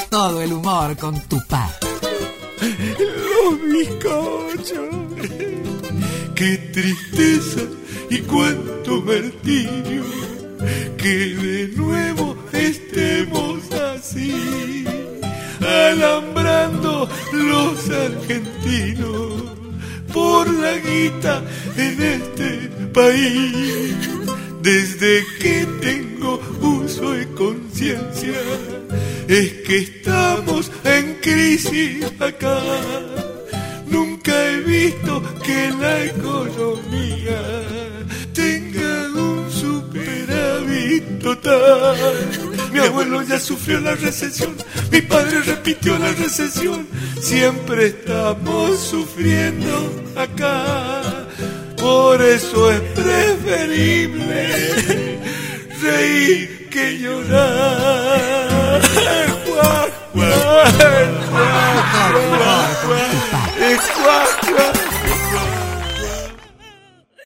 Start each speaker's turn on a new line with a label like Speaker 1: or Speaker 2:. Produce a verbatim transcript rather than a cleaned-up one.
Speaker 1: todo el humor con Tupá.
Speaker 2: Los bizcochos. Qué tristeza y cuánto martirio que de nuevo estemos así, alambrando los argentinos por la guita en este país. Desde que tengo uso y conciencia es que estamos en crisis acá. Nunca he visto que la economía tenga un superávit total. Mi abuelo ya sufrió la recesión, mi padre repitió la recesión. Siempre estamos sufriendo acá. Por eso es preferible reír que llorar.